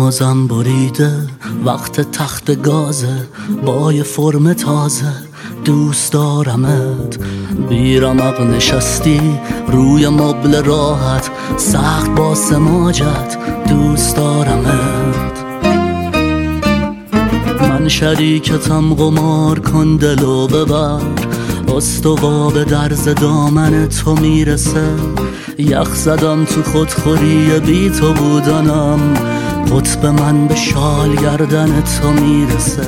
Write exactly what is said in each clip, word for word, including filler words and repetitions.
ترمزم بریده وقت تخت گازه با یه فرم تازه دوست دارمت. بیرمق نشستی روی مبل راحت سخت با سماجت دوست دارمت. من شریکتم قمار کن دلو ببر استوا به درز دامن تو میرسه. یخ زدم تو خودخوری بی تو بودنم قطب من به شال گردن تو میرسه.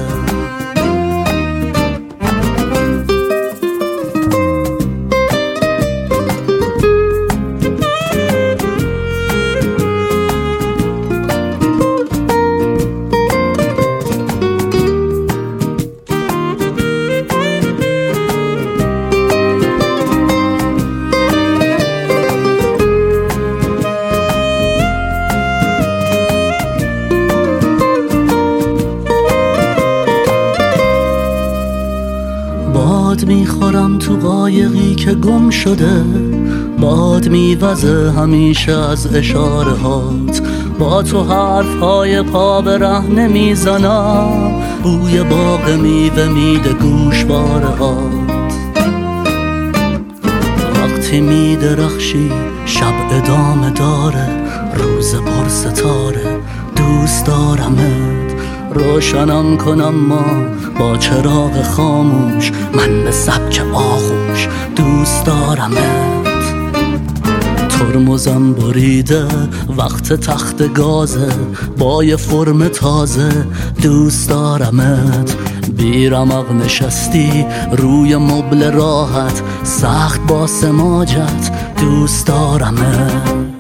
باد میخورم تو قایقی که گم شده، باد میوزه همیشه از اشاره هات. با تو حرف های پا به ره نمیزنم، بوی باغ میوه میده گوشواره هات. وقتی میدرخشی شب ادامه داره، روز پر ستاره دوست دارمت. روشنم کنم ما با چراغ خاموش، من به سبک آغوش دوست دارمت. ترمزم بریده وقت تخت گازه با یه فرم تازه دوست دارمت. بیرمق نشستی روی مبل راحت سخت با سماجت دوست دارمت.